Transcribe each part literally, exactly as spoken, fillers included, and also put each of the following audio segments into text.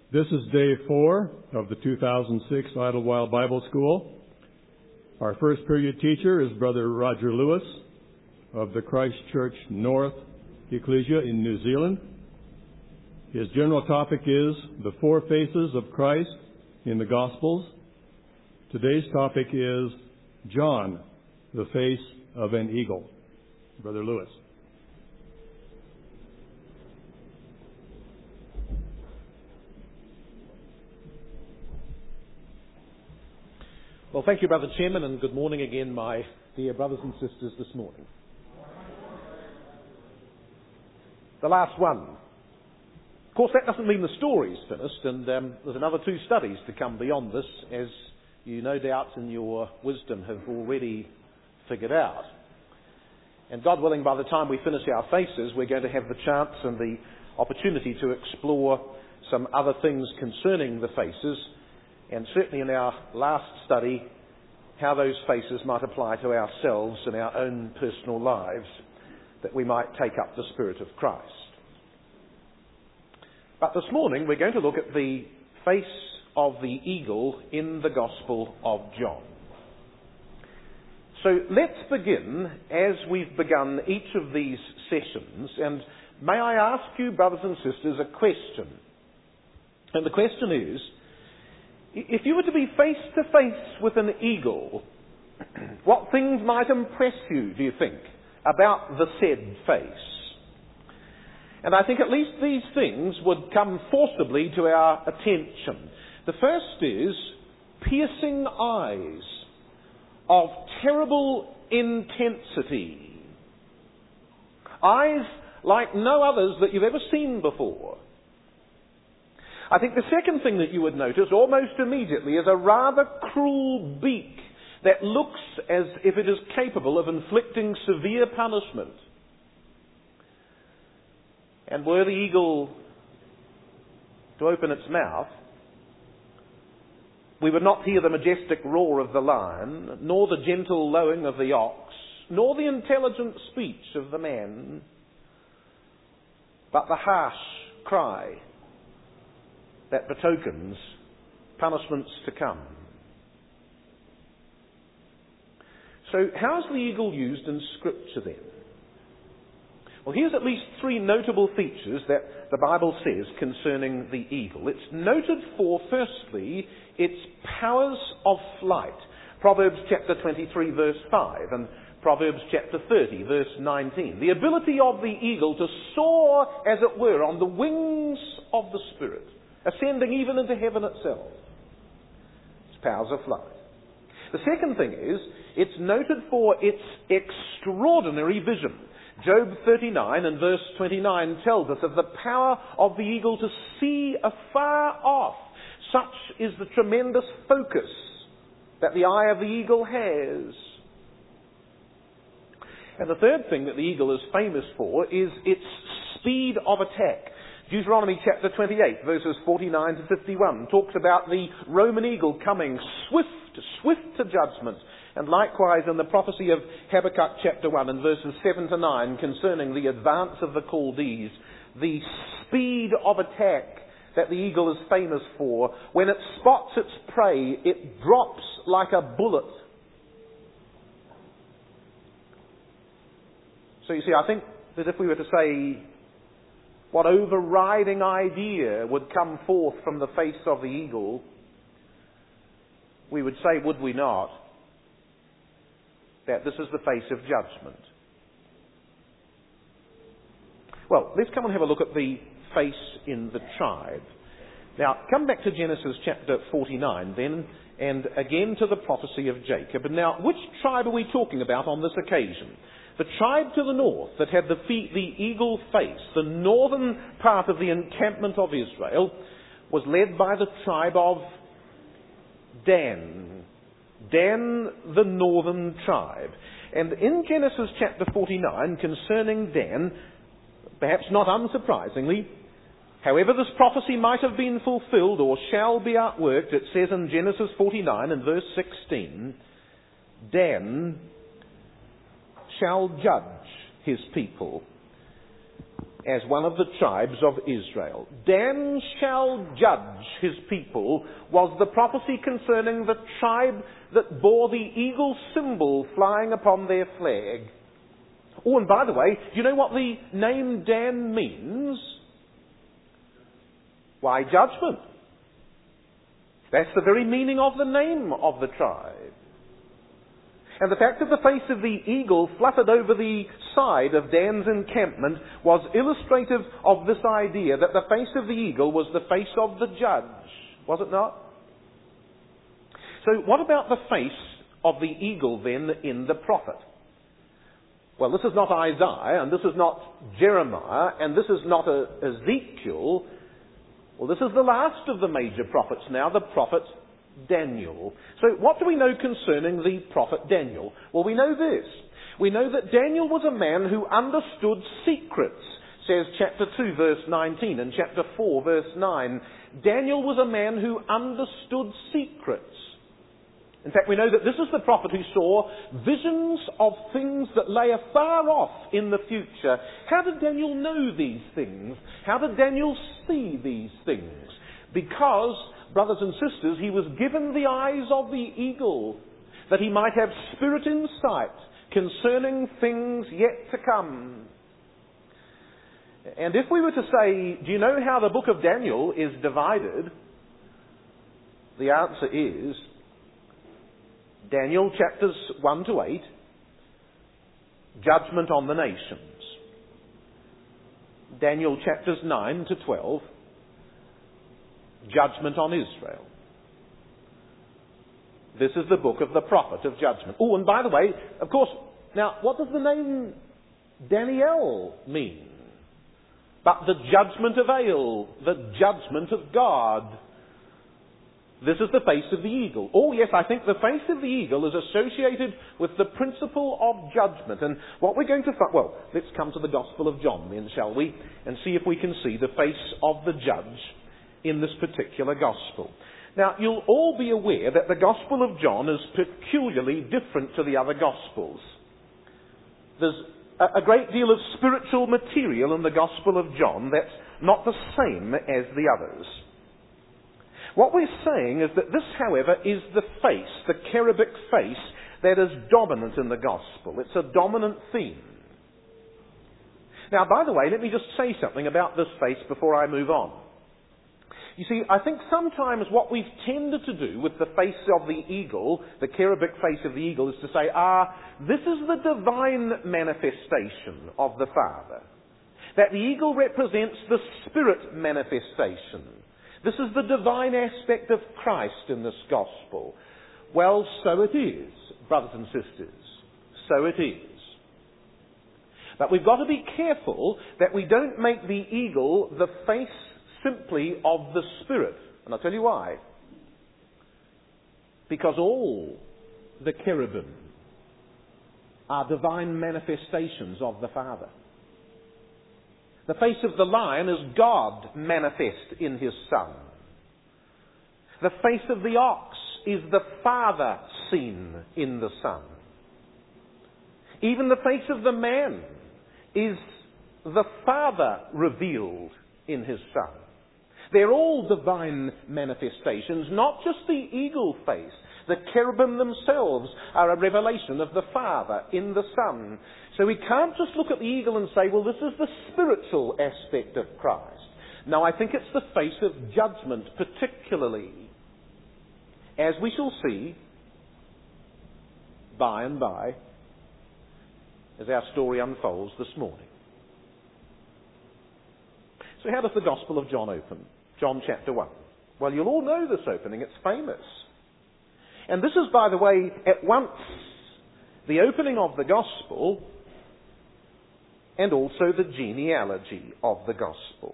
This is day four of the two thousand six Idlewild Bible School. Our first period teacher is Brother Roger Lewis of the Christ Church North Ecclesia in New Zealand. His general topic is the four faces of Christ in the Gospels. Today's topic is John, the face of an eagle. Brother Lewis. Well, thank you, Brother Chairman, and good morning again, my dear brothers and sisters this morning. The last one. Of course, that doesn't mean the story's finished, and um, there's another two studies to come beyond this, as you no doubt in your wisdom have already figured out. And God willing, by the time we finish our faces, we're going to have the chance and the opportunity to explore some other things concerning the faces, and certainly in our last study, how those faces might apply to ourselves and our own personal lives, that we might take up the Spirit of Christ. But this morning we're going to look at the face of the eagle in the Gospel of John. So let's begin, as we've begun each of these sessions, and may I ask you, brothers and sisters, a question. And the question is, if you were to be face to face with an eagle, what things might impress you, do you think, about the said face? And I think at least these things would come forcibly to our attention. The first is piercing eyes of terrible intensity. Eyes like no others that you've ever seen before. I think the second thing that you would notice almost immediately is a rather cruel beak that looks as if it is capable of inflicting severe punishment. And were the eagle to open its mouth, we would not hear the majestic roar of the lion, nor the gentle lowing of the ox, nor the intelligent speech of the man, but the harsh cry that betokens punishments to come. So how is the eagle used in Scripture then? Well, here's at least three notable features that the Bible says concerning the eagle. It's noted for, firstly, its powers of flight. Proverbs chapter twenty-three, verse five, and Proverbs chapter thirty, verse nineteen. The ability of the eagle to soar, as it were, on the wings of the Spirit, ascending even into heaven itself. Its powers of flight. The second thing is, it's noted for its extraordinary vision. Job thirty-nine and verse twenty-nine tells us of the power of the eagle to see afar off. Such is the tremendous focus that the eye of the eagle has. And the third thing that the eagle is famous for is its speed of attack. Deuteronomy chapter twenty-eight, verses forty-nine to fifty-one, talks about the Roman eagle coming swift, swift to judgment. And likewise in the prophecy of Habakkuk chapter one and verses seven to nine concerning the advance of the Chaldees, the speed of attack that the eagle is famous for. When it spots its prey, it drops like a bullet. So you see, I think that if we were to say what overriding idea would come forth from the face of the eagle, we would say, would we not, that this is the face of judgment. Well, let's come and have a look at the face in the tribe. Now, come back to Genesis chapter forty-nine then, and again to the prophecy of Jacob. And now, which tribe are we talking about on this occasion? The tribe to the north that had the, fe- the eagle face, the northern part of the encampment of Israel, was led by the tribe of Dan. Dan, the northern tribe. And in Genesis chapter forty-nine, concerning Dan, perhaps not unsurprisingly, however this prophecy might have been fulfilled or shall be outworked, it says in Genesis forty-nine and verse sixteen, Dan shall judge his people. as one of the tribes of Israel. Dan shall judge his people was the prophecy concerning the tribe that bore the eagle symbol flying upon their flag. Oh, and by the way, do you know what the name Dan means? Why, judgment. That's the very meaning of the name of the tribe. And the fact that the face of the eagle fluttered over the side of Dan's encampment was illustrative of this idea that the face of the eagle was the face of the judge, was it not? So what about the face of the eagle then in the prophet? Well, this is not Isaiah, and this is not Jeremiah, and this is not a Ezekiel. Well, this is the last of the major prophets now, the prophet Daniel. So what do we know concerning the prophet Daniel? Well, we know this. We know that Daniel was a man who understood secrets, says chapter two, verse nineteen, and chapter four, verse nine. Daniel was a man who understood secrets. In fact, we know that this is the prophet who saw visions of things that lay afar off in the future. How did Daniel know these things? How did Daniel see these things? Because, brothers and sisters, he was given the eyes of the eagle, that he might have spirit insight concerning things yet to come. And if we were to say, do you know how the book of Daniel is divided? The answer is Daniel chapters one to eight, judgment on the nations. Daniel chapters nine to twelve, judgment on Israel. This is the book of the prophet of judgment. Oh, and by the way, of course, now what does the name Daniel mean? But the judgment of Ale, the judgment of God. This is the face of the eagle. Oh yes, I think the face of the eagle is associated with the principle of judgment. And what we're going to find, well, let's come to the Gospel of John then, shall we? And see if we can see the face of the judge in this particular Gospel. Now, you'll all be aware that the Gospel of John is peculiarly different to the other Gospels. There's a great deal of spiritual material in the Gospel of John that's not the same as the others. What we're saying is that this, however, is the face, the cherubic face, that is dominant in the Gospel. It's a dominant theme. Now, by the way, let me just say something about this face before I move on. You see, I think sometimes what we've tended to do with the face of the eagle, the cherubic face of the eagle, is to say, ah, this is the divine manifestation of the Father. That the eagle represents the Spirit manifestation. This is the divine aspect of Christ in this Gospel. Well, so it is, brothers and sisters. So it is. But we've got to be careful that we don't make the eagle the face simply of the Spirit. And I'll tell you why. Because all the cherubim are divine manifestations of the Father. The face of the lion is God manifest in his Son. The face of the ox is the Father seen in the Son. Even the face of the man is the Father revealed in his Son. They're all divine manifestations, not just the eagle face. The cherubim themselves are a revelation of the Father in the Son. So we can't just look at the eagle and say, well, this is the spiritual aspect of Christ. No, I think it's the face of judgment particularly, as we shall see by and by as our story unfolds this morning. So how does the Gospel of John open? John chapter one. Well, you'll all know this opening. It's famous. And this is, by the way, at once the opening of the Gospel and also the genealogy of the Gospel.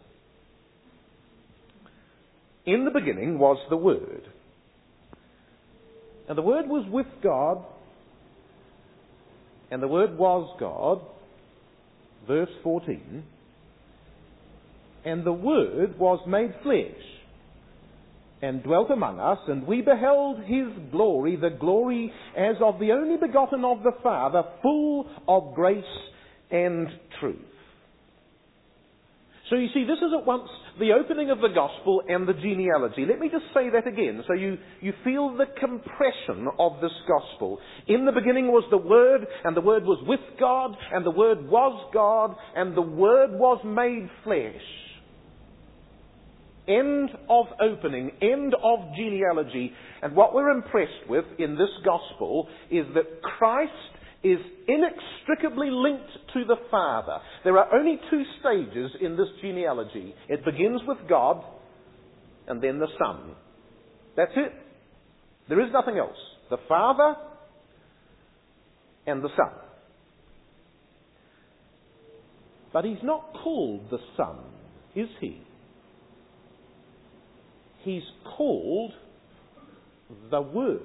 In the beginning was the Word. And the Word was with God, and the Word was God. Verse fourteen. And the Word was made flesh, and dwelt among us, and we beheld his glory, the glory as of the only begotten of the Father, full of grace and truth. So you see, this is at once the opening of the gospel and the genealogy. Let me just say that again, so you, you feel the compression of this gospel. In the beginning was the Word, and the Word was with God, and the Word was God, and the Word was made flesh. End of opening, end of genealogy. And what we're impressed with in this gospel is that Christ is inextricably linked to the Father. There are only two stages in this genealogy. It begins with God and then the Son. That's it. There is nothing else. The Father and the Son. But he's not called the Son, is he? He's called the Word.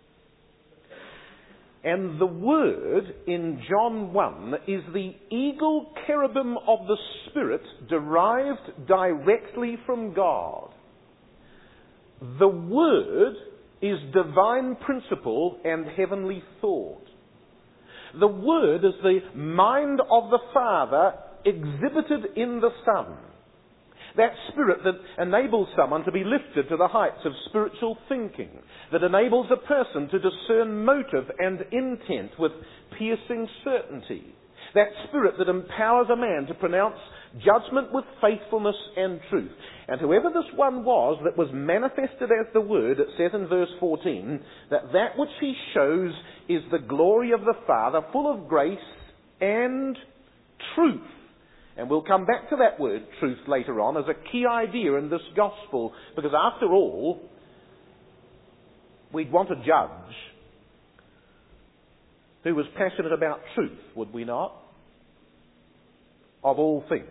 And the Word in John one is the eagle cherubim of the Spirit derived directly from God. The Word is divine principle and heavenly thought. The Word is the mind of the Father exhibited in the Son. That spirit that enables someone to be lifted to the heights of spiritual thinking, that enables a person to discern motive and intent with piercing certainty. That spirit that empowers a man to pronounce judgment with faithfulness and truth. And whoever this one was that was manifested as the Word, it says in verse fourteen, that that which he shows is the glory of the Father, full of grace and truth. And we'll come back to that word, truth, later on, as a key idea in this gospel. Because after all, we'd want a judge who was passionate about truth, would we not? Of all things.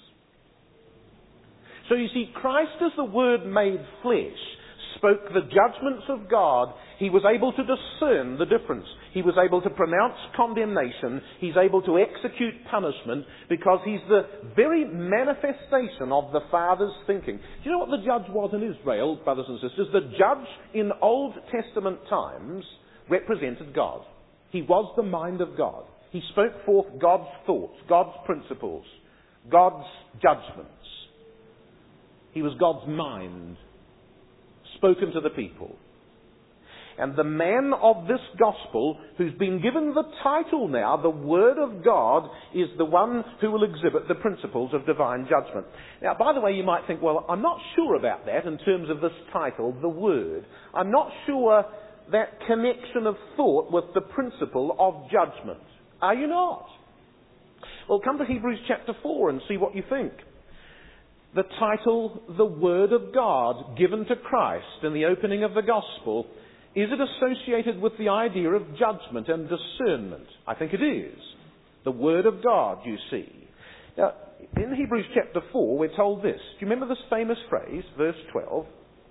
So you see, Christ as the Word made flesh spoke the judgments of God. He was able to discern the difference. He was able to pronounce condemnation. He's able to execute punishment because he's the very manifestation of the Father's thinking. Do you know what the judge was in Israel, brothers and sisters? The judge in Old Testament times represented God. He was the mind of God. He spoke forth God's thoughts, God's principles, God's judgments. He was God's mind, spoken to the people. And the man of this gospel, who's been given the title now, the Word of God, is the one who will exhibit the principles of divine judgment. Now, by the way, you might think, well, I'm not sure about that in terms of this title, the Word. I'm not sure that connection of thought with the principle of judgment. Are you not? Well, come to Hebrews chapter four and see what you think. The title, the Word of God, given to Christ in the opening of the gospel, is it associated with the idea of judgment and discernment? I think it is. The Word of God, you see. Now, in Hebrews chapter four, we're told this. Do you remember this famous phrase, verse twelve?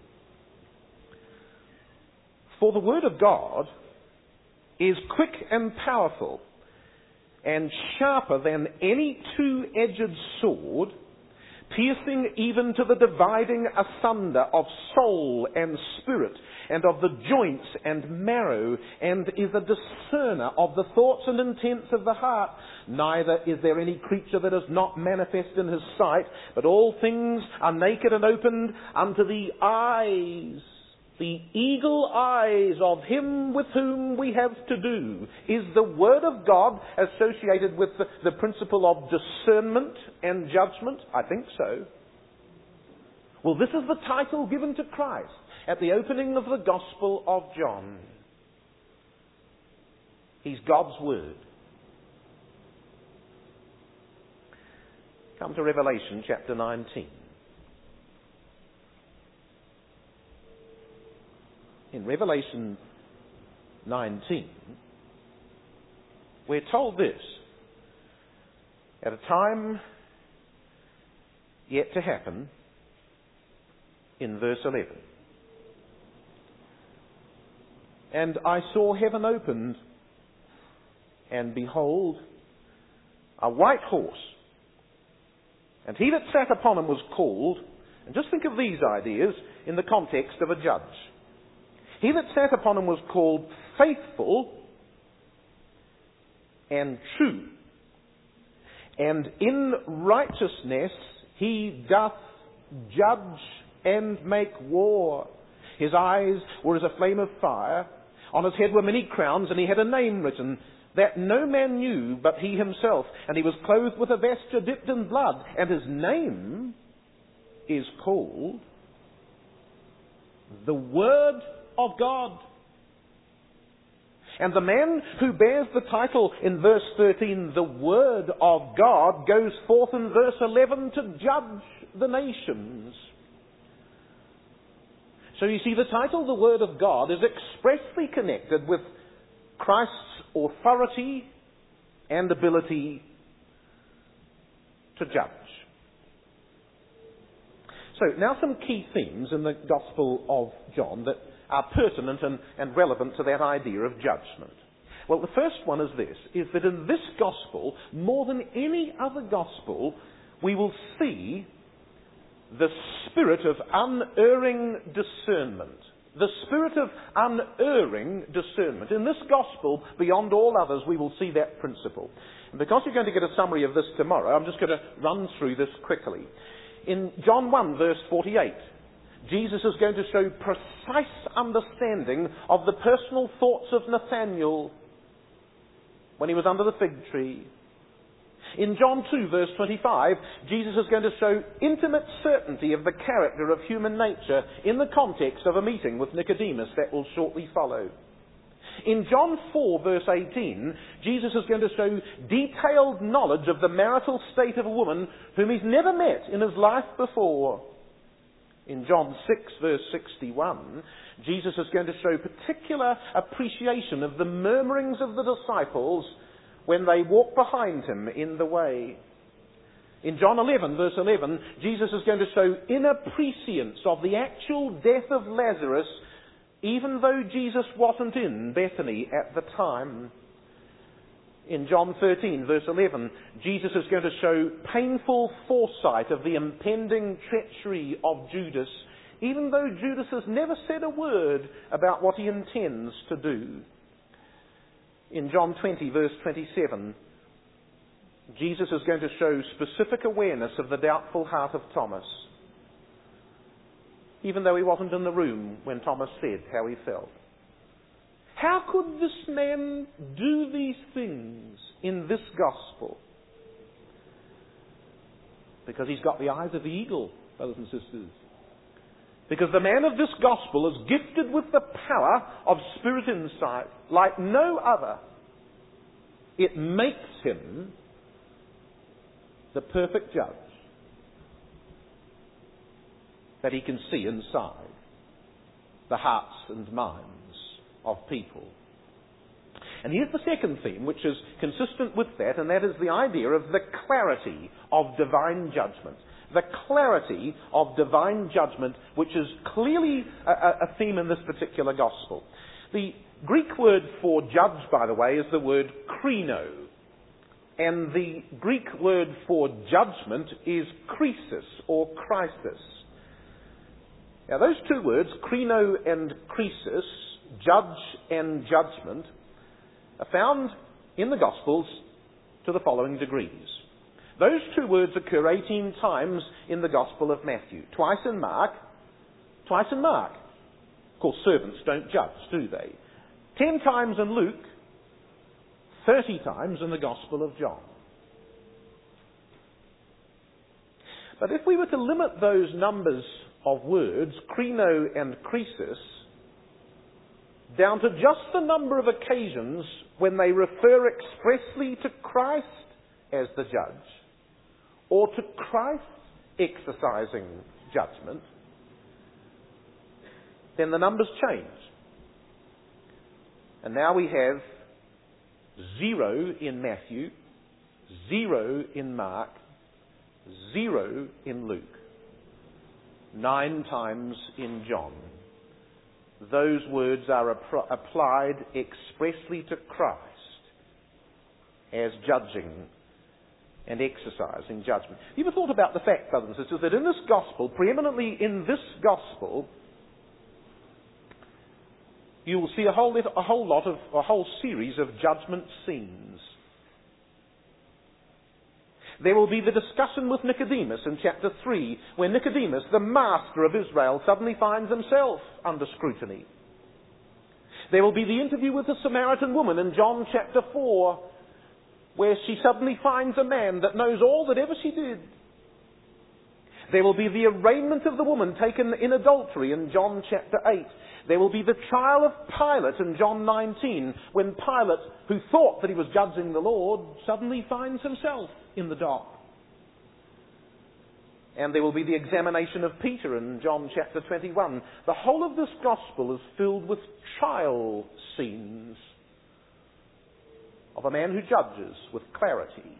For the Word of God is quick and powerful, and sharper than any two-edged sword, piercing even to the dividing asunder of soul and spirit, and of the joints and marrow, and is a discerner of the thoughts and intents of the heart. Neither is there any creature that is not manifest in his sight, but all things are naked and opened unto the eyes. The eagle eyes of him with whom we have to do. Is the Word of God associated with the, the principle of discernment and judgment? I think so. Well, this is the title given to Christ at the opening of the Gospel of John. He's God's Word. Come to Revelation chapter nineteen. In Revelation nineteen, we're told this. At a time yet to happen, in verse eleven. And I saw heaven opened, and behold, a white horse. And he that sat upon him was called, and just think of these ideas in the context of a judge. He that sat upon him was called Faithful and True. And in righteousness He doth judge and make war. His eyes were as a flame of fire. On his head were many crowns, and he had a name written that no man knew but he himself. And he was clothed with a vesture dipped in blood, and his name is called the Word of God. And the man who bears the title in verse thirteen, the Word of God, goes forth in verse eleven to judge the nations. So you see, the title, the Word of God, is expressly connected with Christ's authority and ability to judge. So now some key themes in the Gospel of John that are pertinent and, and relevant to that idea of judgment. Well, the first one is this, is that in this Gospel, more than any other Gospel, we will see the spirit of unerring discernment. The spirit of unerring discernment. In this Gospel, beyond all others, we will see that principle. And because you're going to get a summary of this tomorrow, I'm just going to run through this quickly. In John one, verse forty-eight, Jesus is going to show precise understanding of the personal thoughts of Nathanael when he was under the fig tree. In John two, verse twenty-five, Jesus is going to show intimate certainty of the character of human nature in the context of a meeting with Nicodemus that will shortly follow. In John four, verse eighteen, Jesus is going to show detailed knowledge of the marital state of a woman whom he's never met in his life before. In John six, verse sixty-one, Jesus is going to show particular appreciation of the murmurings of the disciples when they walk behind him in the way. In John eleven, verse eleven, Jesus is going to show inner prescience of the actual death of Lazarus, even though Jesus wasn't in Bethany at the time. In John thirteen, verse eleven, Jesus is going to show painful foresight of the impending treachery of Judas, even though Judas has never said a word about what he intends to do. In John twenty, verse twenty-seven, Jesus is going to show specific awareness of the doubtful heart of Thomas, even though he wasn't in the room when Thomas said how he felt. How could this man do these things in this Gospel? Because he's got the eyes of the eagle, brothers and sisters. Because the man of this Gospel is gifted with the power of spirit insight like no other. It makes him the perfect judge, that he can see inside the hearts and minds of people. And here's the second theme, which is consistent with that, and that is the idea of the clarity of divine judgment. The clarity of divine judgment, which is clearly a, a theme in this particular Gospel. The Greek word for judge, by the way, is the word krino. And the Greek word for judgment is krisis or krisis. Now those two words, krino and krisis, judge and judgment, are found in the Gospels to the following degrees. Those two words occur eighteen times in the Gospel of Matthew. Twice in Mark. Twice in Mark. Of course, servants don't judge, do they? Ten times in Luke. Thirty times in the Gospel of John. But if we were to limit those numbers of words, krino and krisis, down to just the number of occasions when they refer expressly to Christ as the judge, or to Christ exercising judgment, then the numbers change. And now we have zero in Matthew, zero in Mark, zero in Luke, nine times in John. Those words are ap- applied expressly to Christ as judging and exercising judgment. Have you ever thought about the fact, brothers and sisters, that in this Gospel, preeminently in this Gospel, you will see a whole, lit- a whole lot of, a whole series of judgment scenes. There will be the discussion with Nicodemus in chapter three, where Nicodemus, the master of Israel, suddenly finds himself under scrutiny. There will be the interview with the Samaritan woman in John chapter four, where she suddenly finds a man that knows all that ever she did. There will be the arraignment of the woman taken in adultery in John chapter eight. There will be the trial of Pilate in John nineteen, when Pilate, who thought that he was judging the Lord, suddenly finds himself in the dock. And there will be the examination of Peter in John chapter twenty-one. The whole of this gospel is filled with trial scenes of a man who judges with clarity.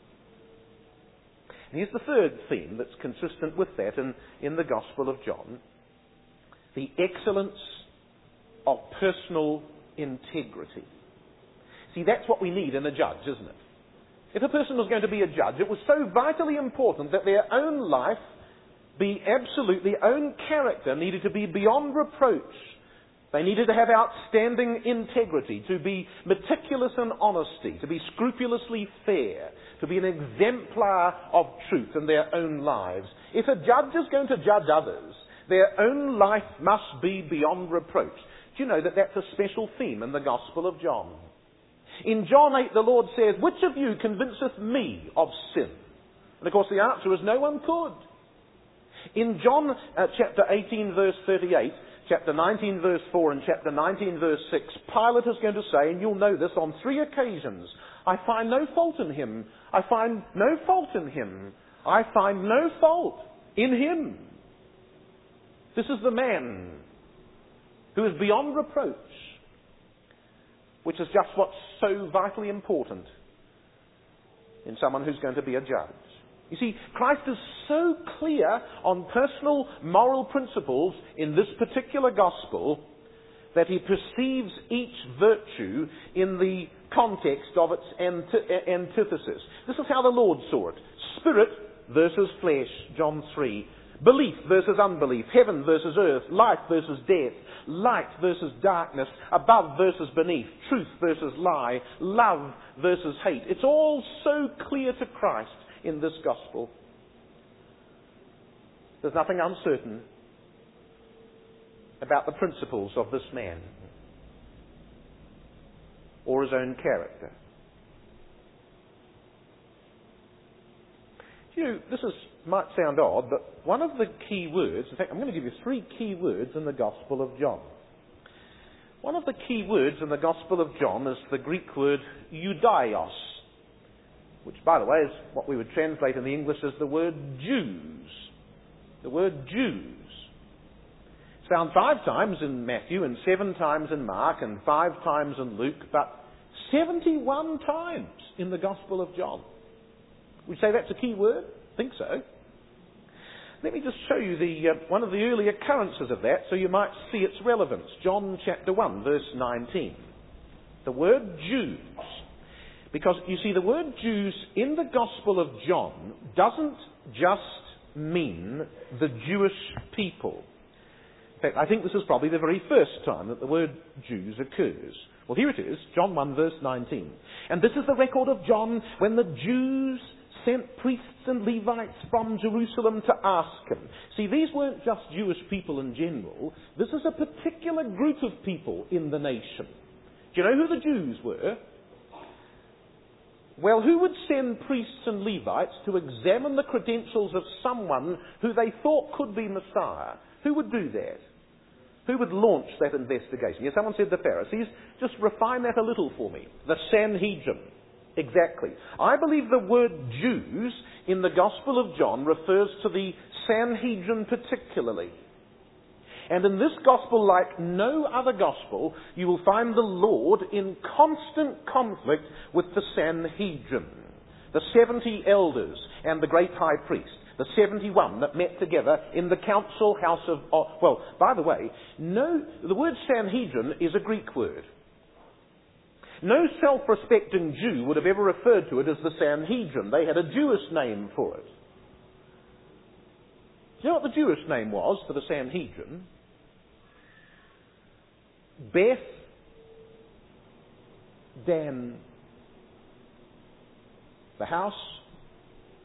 And here's the third theme that's consistent with that in, in the Gospel of John. The excellence of personal integrity. See, that's what we need in a judge, isn't it? If a person was going to be a judge, it was so vitally important that their own life be absolute, their own character needed to be beyond reproach. They needed to have outstanding integrity, to be meticulous in honesty, to be scrupulously fair, to be an exemplar of truth in their own lives. If a judge is going to judge others, their own life must be beyond reproach. Do you know that that's a special theme in the Gospel of John? In John eight, the Lord says, "Which of you convinceth me of sin?" And of course the answer is no one could. In John uh, chapter eighteen, verse thirty-eight, chapter nineteen, verse four, and chapter nineteen, verse six, Pilate is going to say, and you'll know this, on three occasions, "I find no fault in him. I find no fault in him. I find no fault in him." This is the man who is beyond reproach, which is just what's so vitally important in someone who's going to be a judge. You see, Christ is so clear on personal moral principles in this particular gospel that he perceives each virtue in the context of its anti- antithesis. This is how the Lord saw it. Spirit versus flesh, John three. Belief versus unbelief. Heaven versus earth. Life versus death. Light versus darkness. Above versus beneath. Truth versus lie. Love versus hate. It's all so clear to Christ in this gospel. There's nothing uncertain about the principles of this man or his own character. You know, this is, might sound odd, but one of the key words, in fact, I'm going to give you three key words in the Gospel of John. One of the key words in the Gospel of John is the Greek word eudaios, which, by the way, is what we would translate in the English as the word Jews. The word Jews. It's found five times in Matthew, and seven times in Mark, and five times in Luke, but seventy-one times in the Gospel of John. Would you say that's a key word? I think so. Let me just show you the uh, one of the early occurrences of that so you might see its relevance. John chapter one, verse nineteen. The word Jews. Because, you see, the word Jews in the Gospel of John doesn't just mean the Jewish people. In fact, I think this is probably the very first time that the word Jews occurs. Well, here it is, John one, verse nineteen. "And this is the record of John when the Jews sent priests and Levites from Jerusalem to ask him." See, these weren't just Jewish people in general. This is a particular group of people in the nation. Do you know who the Jews were? Well, who would send priests and Levites to examine the credentials of someone who they thought could be Messiah? Who would do that? Who would launch that investigation? Yes, someone said the Pharisees. Just refine that a little for me. The Sanhedrin. Exactly. I believe the word Jews in the Gospel of John refers to the Sanhedrin particularly. And in this Gospel, like no other Gospel, you will find the Lord in constant conflict with the Sanhedrin. The seventy elders and the great high priest. The seventy-one that met together in the council house of... Oh, well, by the way, no, the word Sanhedrin is a Greek word. No self-respecting Jew would have ever referred to it as the Sanhedrin. They had a Jewish name for it. Do you know what the Jewish name was for the Sanhedrin? Beth Dan. The house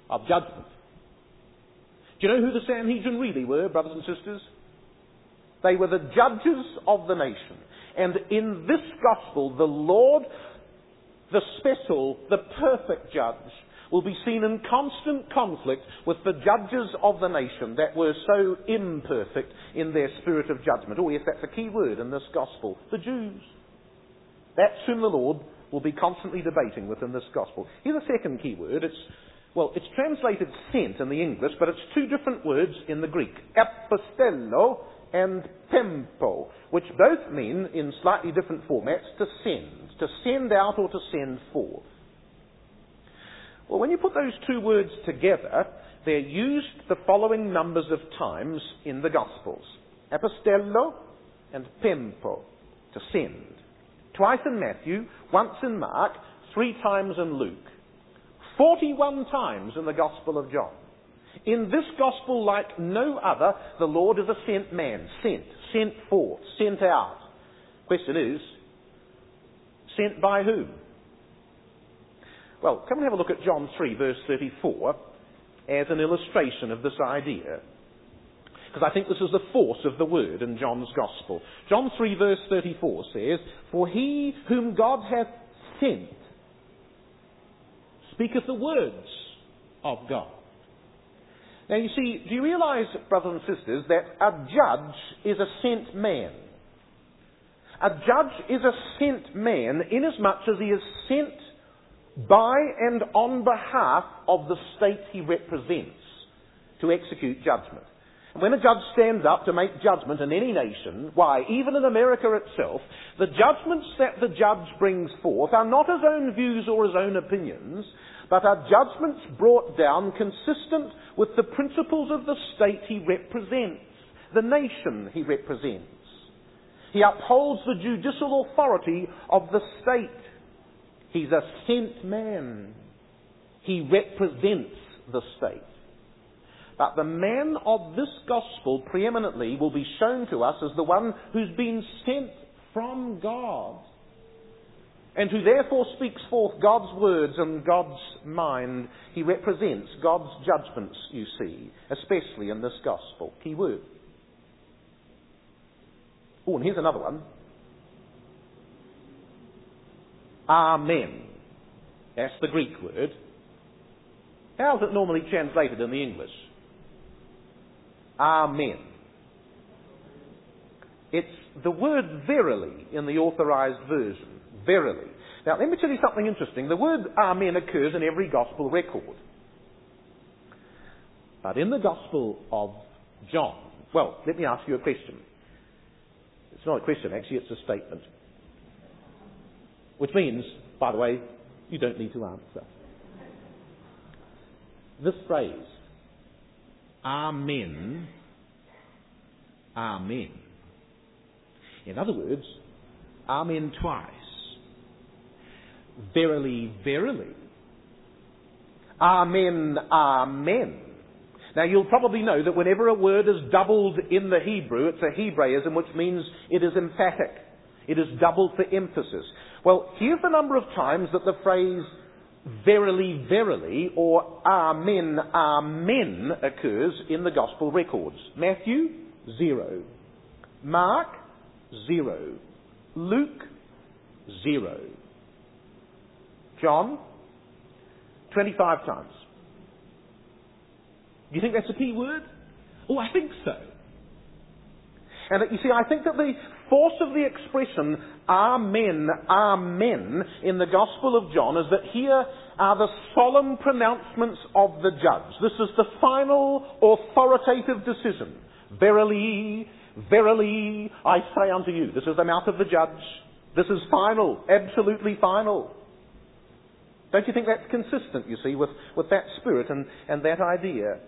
of judgment. Do you know who the Sanhedrin really were, brothers and sisters? They were the judges of the nation. And in this gospel, the Lord, the special, the perfect judge, will be seen in constant conflict with the judges of the nation that were so imperfect in their spirit of judgment. Oh yes, that's a key word in this gospel. The Jews. That's whom the Lord will be constantly debating with in this gospel. Here's a second key word. It's, well, it's translated sent in the English, but it's two different words in the Greek. Apostello and tempo, which both mean, in slightly different formats, to send. To send out or to send forth. Well, when you put those two words together, they're used the following numbers of times in the Gospels. Apostello and tempo, to send. Twice in Matthew, once in Mark, three times in Luke. Forty-one times in the Gospel of John. In this Gospel, like no other, the Lord is a sent man. Sent. Sent forth. Sent out. Question is, sent by whom? Well, come and have a look at John three, verse thirty-four, as an illustration of this idea. Because I think this is the force of the word in John's Gospel. John three, verse thirty-four says, "For he whom God hath sent speaketh the words of God." Now you see, do you realise, brothers and sisters, that a judge is a sent man? A judge is a sent man inasmuch as he is sent by and on behalf of the state he represents to execute judgment. And when a judge stands up to make judgment in any nation, why, even in America itself, the judgments that the judge brings forth are not his own views or his own opinions, but are judgments brought down consistent with the principles of the state he represents, the nation he represents. He upholds the judicial authority of the state. He's a sent man. He represents the state. But the man of this gospel preeminently will be shown to us as the one who's been sent from God, and who therefore speaks forth God's words and God's mind. He represents God's judgments, you see, especially in this gospel. Key word. Oh, and here's another one. Amen. That's the Greek word. How's it normally translated in the English? Amen. It's the word verily in the authorized version. Verily. Now, let me tell you something interesting. The word amen occurs in every gospel record. But in the Gospel of John, well, let me ask you a question. It's not a question, actually, it's a statement. Which means, by the way, you don't need to answer. This phrase, Amen, Amen. In other words, Amen twice. Verily, verily. Amen, Amen. Now you'll probably know that whenever a word is doubled in the Hebrew, it's a Hebraism, which means it is emphatic. It is doubled for emphasis. Well, here's the number of times that the phrase verily, verily, or Amen, Amen occurs in the Gospel records. Matthew, zero. Mark, zero. Luke, zero. John, twenty-five times. Do you think that's a key word? Oh, I think so. And you see, I think that the force of the expression Amen, Amen in the Gospel of John is that here are the solemn pronouncements of the judge. This is the final authoritative decision. Verily, verily, I say unto you. This is the mouth of the judge. This is final, absolutely final. Don't you think that's consistent, you see, with, with that spirit and, and that idea?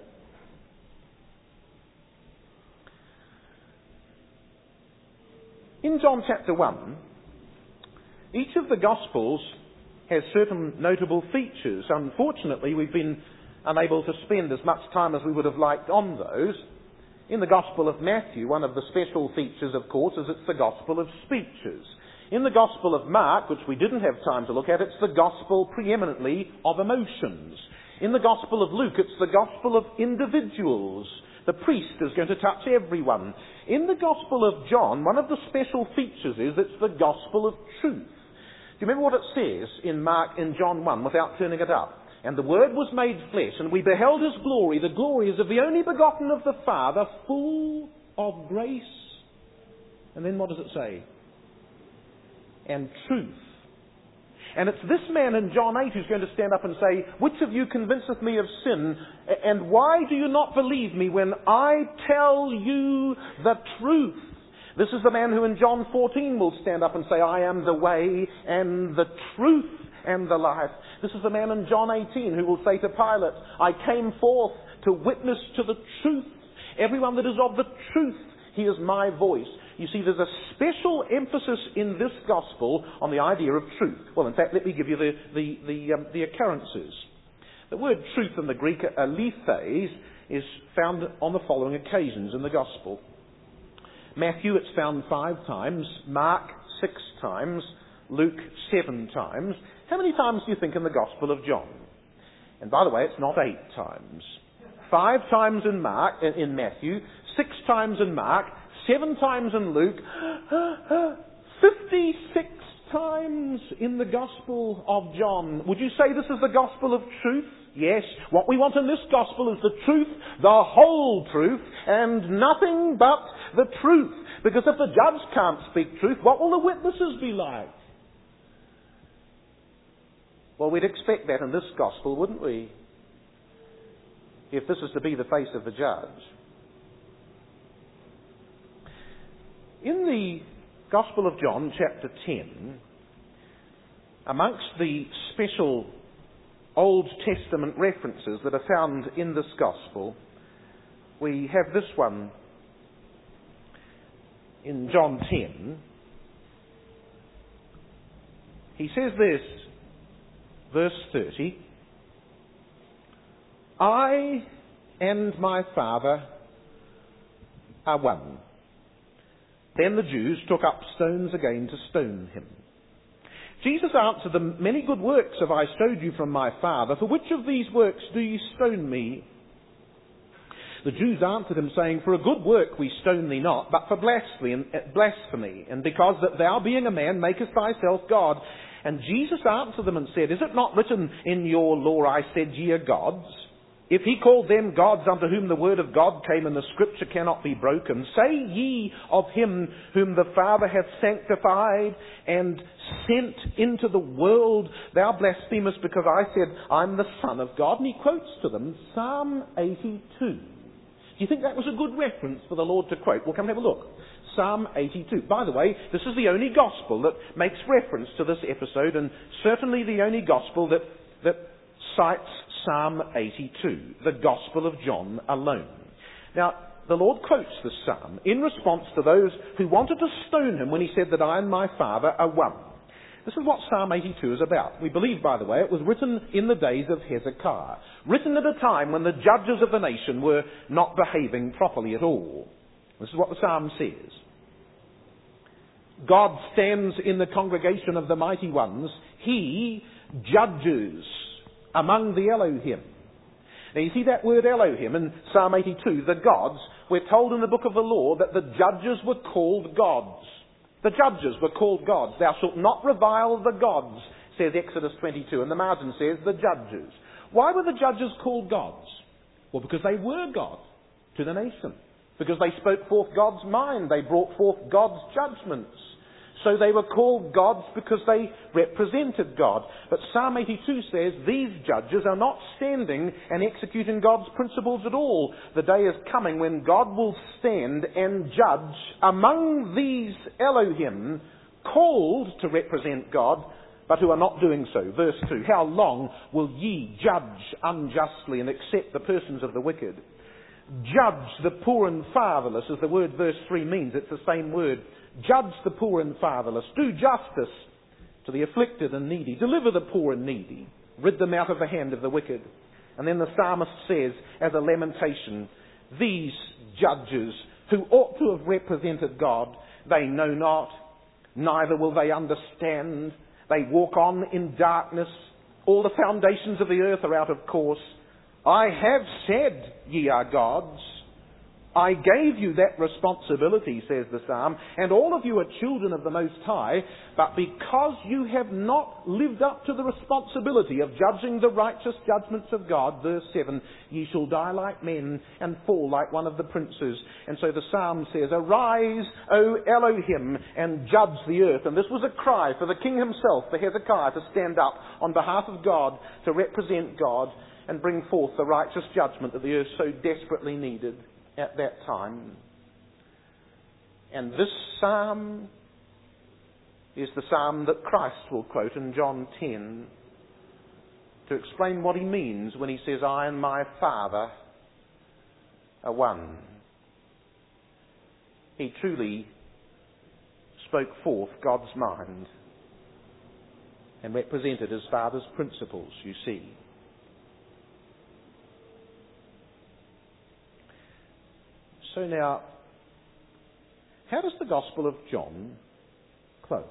In John chapter one, each of the Gospels has certain notable features. Unfortunately, we've been unable to spend as much time as we would have liked on those. In the Gospel of Matthew, one of the special features, of course, is it's the Gospel of speeches. In the Gospel of Mark, which we didn't have time to look at, it's the Gospel preeminently of emotions. In the Gospel of Luke, it's the gospel of individuals. The priest is going to touch everyone. In the Gospel of John, one of the special features is it's the gospel of truth. Do you remember what it says in Mark, in John one, without turning it up? And the Word was made flesh, and we beheld His glory. The glory is of the only begotten of the Father, full of grace. And then what does it say? And truth. And it's this man in John eight who's going to stand up and say, which of you convinceth me of sin? And why do you not believe me when I tell you the truth? This is the man who in John fourteen will stand up and say, I am the way and the truth and the life. This is the man in John eighteen who will say to Pilate, I came forth to witness to the truth. Everyone that is of the truth hears my voice. You see, there's a special emphasis in this gospel on the idea of truth. Well, in fact, let me give you the, the, the, um, the occurrences. The word truth in the Greek, aletheis, is found on the following occasions in the gospel. Matthew, it's found five times. Mark, six times. Luke, seven times. How many times do you think in the Gospel of John? And by the way, it's not eight times. Five times in Mark, in Matthew, six times in Mark, seven times in Luke, fifty-six times in the Gospel of John. Would you say this is the Gospel of truth? Yes. What we want in this Gospel is the truth, the whole truth, and nothing but the truth. Because if the judge can't speak truth, what will the witnesses be like? Well, we'd expect that in this gospel, wouldn't we? If this is to be the face of the judge. In the Gospel of John, chapter ten, amongst the special Old Testament references that are found in this gospel, we have this one in John ten. He says this, verse thirty, I and my Father are one. Then the Jews took up stones again to stone him. Jesus answered them, many good works have I showed you from my Father. For which of these works do ye stone me? The Jews answered him, saying, for a good work we stone thee not, but for blasphemy, blasphemy, and because that thou, being a man, makest thyself God. And Jesus answered them and said, is it not written in your law, I said ye are gods? If he called them gods unto whom the word of God came, and the scripture cannot be broken, say ye of him whom the Father hath sanctified and sent into the world, thou blasphemest, because I said, I'm the Son of God. And he quotes to them Psalm eighty-two. Do you think that was a good reference for the Lord to quote? Well, come have a look. Psalm eighty-two. By the way, this is the only gospel that makes reference to this episode, and certainly the only gospel that, that cites Psalm eighty-two, the Gospel of John alone. Now, the Lord quotes this psalm in response to those who wanted to stone him when he said that I and my Father are one. This is what Psalm eighty-two is about. We believe, by the way, it was written in the days of Hezekiah, written at a time when the judges of the nation were not behaving properly at all. This is what the psalm says. God stands in the congregation of the mighty ones. He judges among the Elohim. Now you see that word Elohim in Psalm eighty-two, the gods. We're told in the book of the law that the judges were called gods. The judges were called gods. Thou shalt not revile the gods, says Exodus twenty-two, and the margin says the judges. Why were the judges called gods? Well, because they were God to the nation. Because they spoke forth God's mind. They brought forth God's judgments. So they were called gods because they represented God. But Psalm eighty-two says these judges are not standing and executing God's principles at all. The day is coming when God will stand and judge among these Elohim called to represent God, but who are not doing so. Verse two, how long will ye judge unjustly and accept the persons of the wicked? Judge the poor and fatherless, as the word verse three means. It's the same word. Judge the poor and fatherless. Do justice to the afflicted and needy. Deliver the poor and needy. Rid them out of the hand of the wicked. And then the psalmist says, as a lamentation, these judges who ought to have represented God, they know not, neither will they understand. They walk on in darkness. All the foundations of the earth are out of course. I have said, ye are gods. I gave you that responsibility, says the psalm, and all of you are children of the Most High, but because you have not lived up to the responsibility of judging the righteous judgments of God, verse seven, ye shall die like men and fall like one of the princes. And so the psalm says, arise, O Elohim, and judge the earth. And this was a cry for the king himself, for Hezekiah, to stand up on behalf of God, to represent God, and bring forth the righteous judgment that the earth so desperately needed at that time. And this psalm is the psalm that Christ will quote in John ten to explain what he means when he says, I and my Father are one. He truly spoke forth God's mind and represented his Father's principles, you see. So now, how does the Gospel of John close?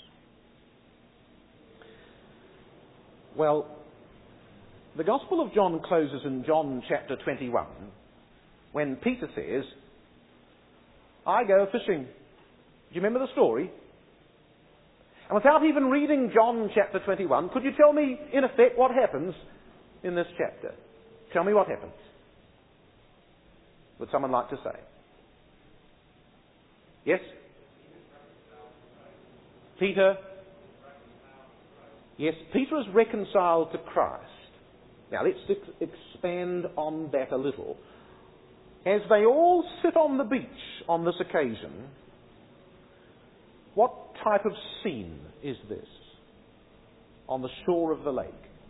Well, the Gospel of John closes in John chapter twenty-one when Peter says, I go fishing. Do you remember the story? And without even reading John chapter twenty-one, could you tell me, in effect, what happens in this chapter? Tell me what happens. Would someone like to say? Yes? Peter? Yes, Peter is reconciled to Christ. Now let's ex- expand on that a little. As they all sit on the beach on this occasion, what type of scene is this on the shore of the lake?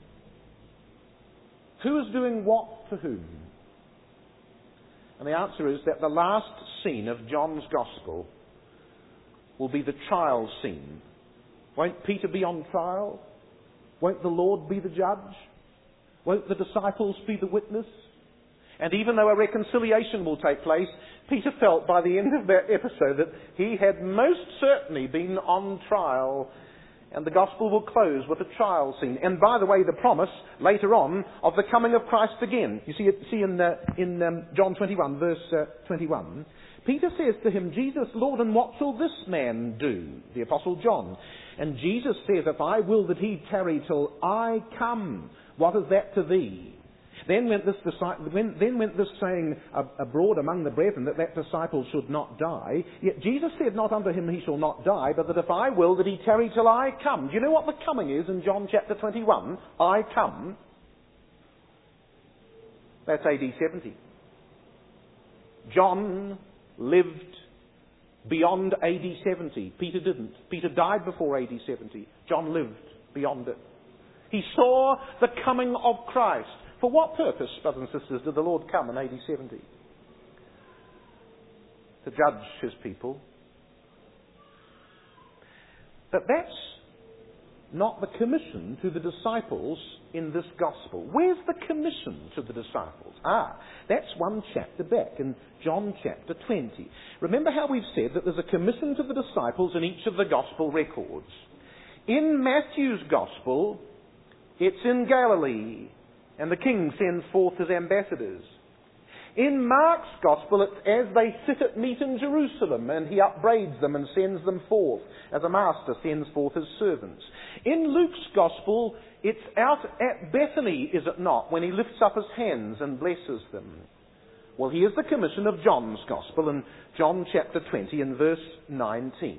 Who is doing what to whom? And the answer is that the last scene of John's Gospel will be the trial scene. Won't Peter be on trial? Won't the Lord be the judge? Won't the disciples be the witness? And even though a reconciliation will take place, Peter felt by the end of that episode that he had most certainly been on trial. And the Gospel will close with a trial scene. And by the way, the promise later on of the coming of Christ again. You see it see in, uh, in um, John twenty-one, verse uh, twenty-one. Peter says to him, Jesus, Lord, and what shall this man do? The Apostle John. And Jesus says, if I will that he tarry till I come, what is that to thee? Then went this, then went this saying abroad among the brethren that that disciple should not die. Yet Jesus said not unto him he shall not die, but that if I will that he tarry till I come. Do you know what the coming is in John chapter twenty-one? I come. That's A D seventy. John lived beyond A D seventy. Peter didn't. Peter died before A D seventy. John lived beyond it. He saw the coming of Christ. For what purpose, brothers and sisters, did the Lord come in A D seventy? To judge his people. But that's not the commission to the disciples in this gospel. Where's the commission to the disciples? Ah, that's one chapter back in John chapter twenty. Remember how we've said that there's a commission to the disciples in each of the gospel records. In Matthew's gospel, it's in Galilee, and the king sends forth his ambassadors. In Mark's Gospel, it's as they sit at meat in Jerusalem, and he upbraids them and sends them forth, as a master sends forth his servants. In Luke's Gospel, it's out at Bethany, is it not, when he lifts up his hands and blesses them. Well, here's the commission of John's Gospel in John chapter twenty and verse nineteen.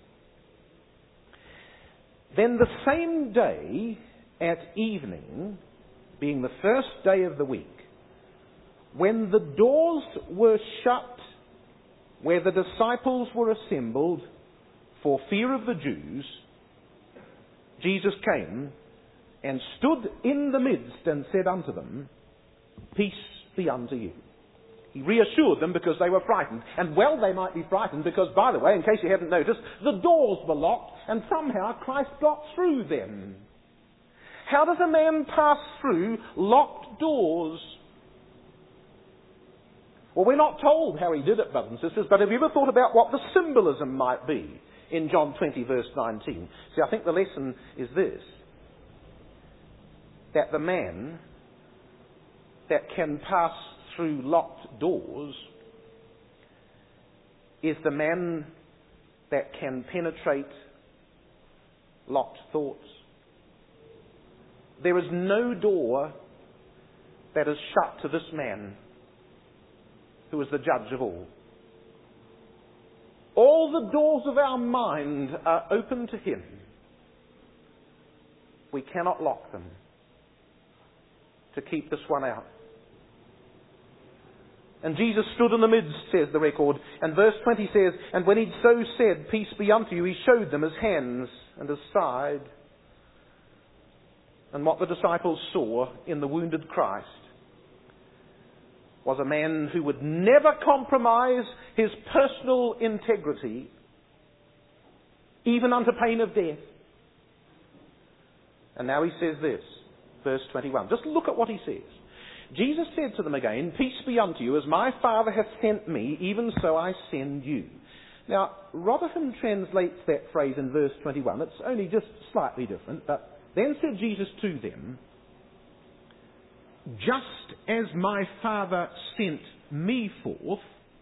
Then the same day at evening, being the first day of the week, when the doors were shut where the disciples were assembled for fear of the Jews, Jesus came and stood in the midst and said unto them, Peace be unto you. He reassured them because they were frightened. And well they might be frightened because, by the way, in case you haven't noticed, the doors were locked and somehow Christ got through them. How does a man pass through locked doors? Well, we're not told how he did it, brothers and sisters, but have you ever thought about what the symbolism might be in John twenty, verse nineteen? See, I think the lesson is this. that the man that can pass through locked doors is the man that can penetrate locked thoughts. There is no door that is shut to this man who is the judge of all. All the doors of our mind are open to him. We cannot lock them to keep this one out. And Jesus stood in the midst, says the record. And verse twenty says, and when he'd so said, peace be unto you, he showed them his hands and his side. And what the disciples saw in the wounded Christ was a man who would never compromise his personal integrity, even unto pain of death. And now he says this, verse twenty-one. Just look at what he says. Jesus said to them again, peace be unto you, as my Father hath sent me, even so I send you. Now, Rotherham translates that phrase in verse twenty-one. It's only just slightly different, but then said Jesus to them, just as my Father sent me forth,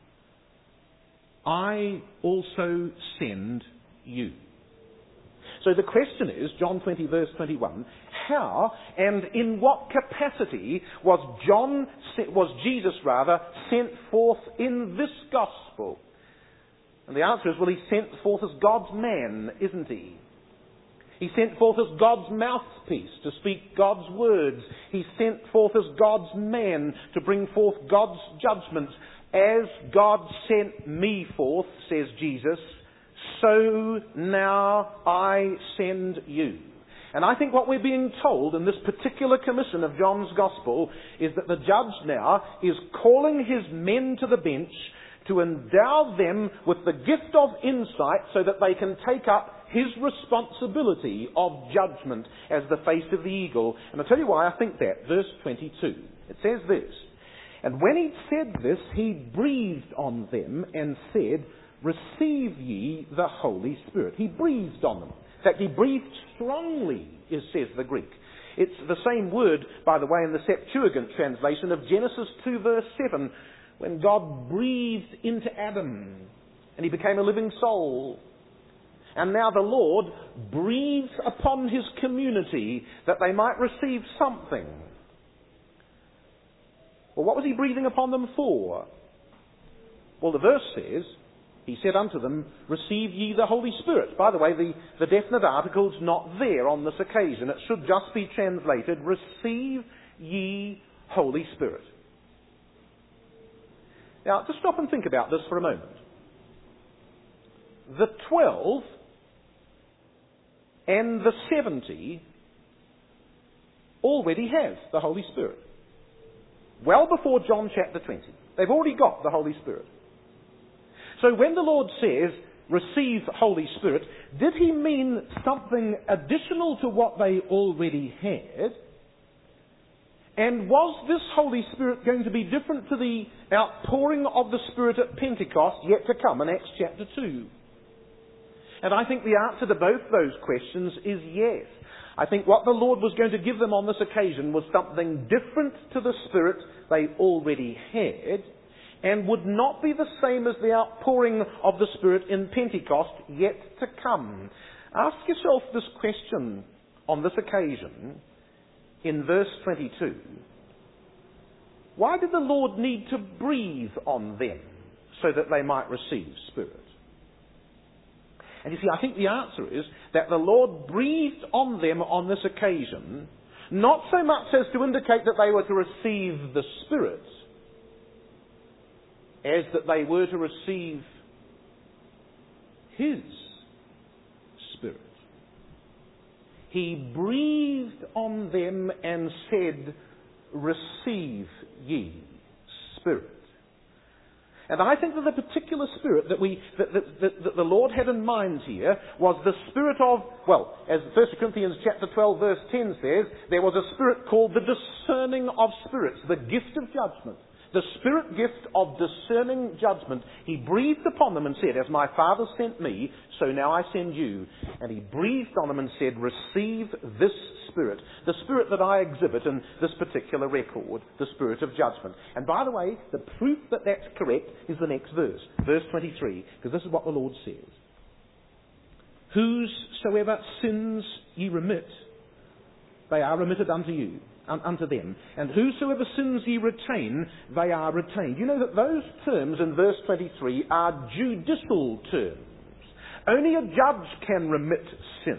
I also send you. So the question is, John twenty verse twenty-one, how and in what capacity was John, was Jesus rather, sent forth in this gospel? And the answer is, well, he sent forth as God's man, isn't he? He sent forth as God's mouthpiece to speak God's words. He sent forth as God's man to bring forth God's judgment. As God sent me forth, says Jesus, so now I send you. And I think what we're being told in this particular commission of John's Gospel is that the judge now is calling his men to the bench to endow them with the gift of insight so that they can take up his responsibility of judgment as the face of the eagle. And I'll tell you why I think that. Verse twenty-two. It says this, and when he said this, he breathed on them and said, receive ye the Holy Spirit. He breathed on them. In fact, he breathed strongly, is, says the Greek. It's the same word, by the way, in the Septuagint translation of Genesis two verse seven, when God breathed into Adam and he became a living soul. And now the Lord breathes upon his community that they might receive something. Well, what was he breathing upon them for? Well, the verse says, he said unto them, receive ye the Holy Spirit. By the way, the, the definite article's not there on this occasion. It should just be translated, receive ye Holy Spirit. Now, just stop and think about this for a moment. The twelve and the seventy already have the Holy Spirit. Well before John chapter twenty. They've already got the Holy Spirit. So when the Lord says, receive Holy Spirit, did he mean something additional to what they already had? And was this Holy Spirit going to be different to the outpouring of the Spirit at Pentecost yet to come in Acts chapter two? And I think the answer to both those questions is yes. I think what the Lord was going to give them on this occasion was something different to the Spirit they already had, and would not be the same as the outpouring of the Spirit in Pentecost yet to come. Ask yourself this question on this occasion in verse twenty-two. Why did the Lord need to breathe on them so that they might receive Spirit? And you see, I think the answer is that the Lord breathed on them on this occasion, not so much as to indicate that they were to receive the Spirit, as that they were to receive His Spirit. He breathed on them and said, receive ye Spirit. And I think that the particular spirit that we that, that, that, that the Lord had in mind here was the spirit of, well, as First Corinthians chapter twelve verse ten says, there was a spirit called the discerning of spirits, the gift of judgment. the Spirit gift of discerning judgment, He breathed upon them and said, as my Father sent me, so now I send you. And He breathed on them and said, receive this Spirit, the Spirit that I exhibit in this particular record, the Spirit of judgment. And by the way, the proof that that's correct is the next verse, verse twenty-three, because this is what the Lord says. Whosoever sins ye remit, they are remitted unto you. Unto them. And whosoever sins ye retain, they are retained. You know that those terms in verse twenty-three are judicial terms. Only a judge can remit sin.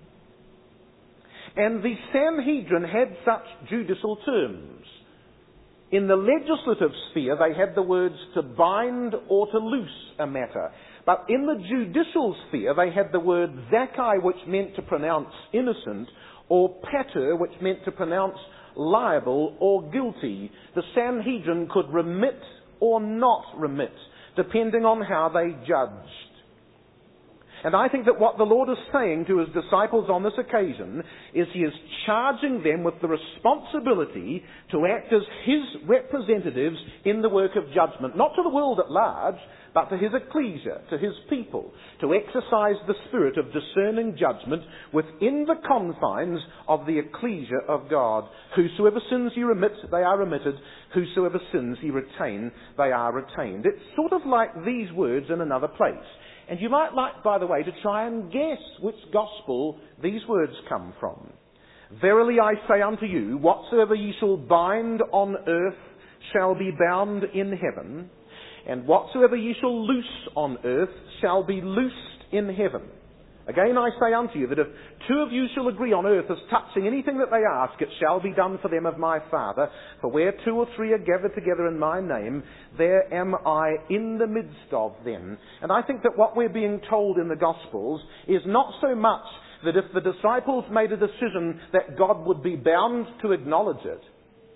And the Sanhedrin had such judicial terms. In the legislative sphere, they had the words to bind or to loose a matter. But in the judicial sphere, they had the word zakai, which meant to pronounce innocent, or pater, which meant to pronounce liable or guilty. The Sanhedrin could remit or not remit, depending on how they judged. And I think that what the Lord is saying to His disciples on this occasion is He is charging them with the responsibility to act as His representatives in the work of judgment, not to the world at large, but to His ecclesia, to His people, to exercise the spirit of discerning judgment within the confines of the ecclesia of God. Whosoever sins ye remit, they are remitted. Whosoever sins ye retain, they are retained. It's sort of like these words in another place. And you might like, by the way, to try and guess which gospel these words come from. Verily I say unto you, whatsoever ye shall bind on earth shall be bound in heaven, and whatsoever ye shall loose on earth shall be loosed in heaven. Again I say unto you, that if two of you shall agree on earth as touching anything that they ask, it shall be done for them of my Father. For where two or three are gathered together in my name, there am I in the midst of them. And I think that what we're being told in the Gospels is not so much that if the disciples made a decision that God would be bound to acknowledge it,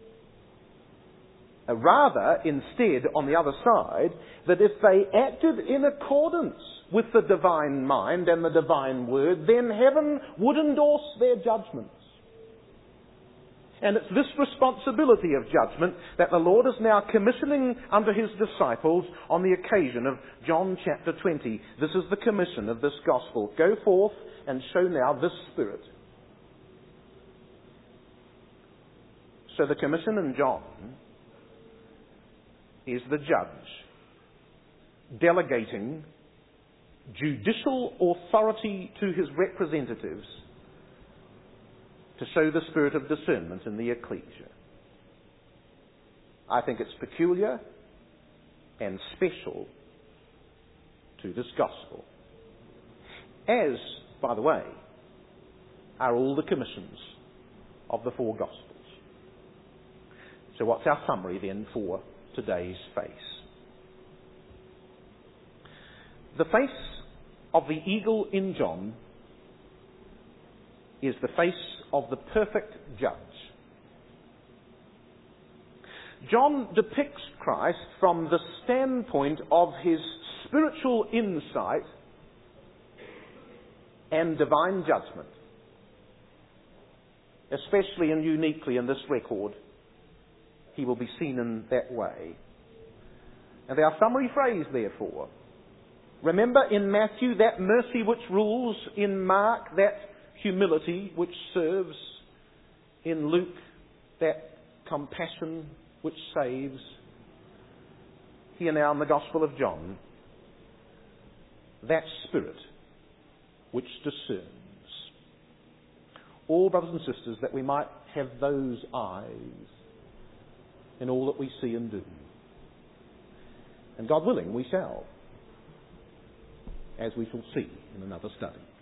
rather, instead, on the other side, that if they acted in accordance with the divine mind and the divine word, then heaven would endorse their judgments. And it's this responsibility of judgment that the Lord is now commissioning unto His disciples on the occasion of John chapter twenty. This is the commission of this gospel. Go forth and show now this Spirit. So the commission in John is the judge delegating judicial authority to his representatives to show the spirit of discernment in the ecclesia. I think it's peculiar and special to this gospel. As, by the way, are all the commissions of the four gospels. So what's our summary then for today's face? The face of the eagle in John is the face of the perfect judge. John depicts Christ from the standpoint of his spiritual insight and divine judgment. Especially and uniquely in this record, he will be seen in that way. And our summary phrase, therefore, remember in Matthew that mercy which rules, in Mark that humility which serves, in Luke that compassion which saves, here now in the Gospel of John, that Spirit which discerns. All, brothers and sisters, that we might have those eyes in all that we see and do. And God willing, we shall, as we shall see in another study.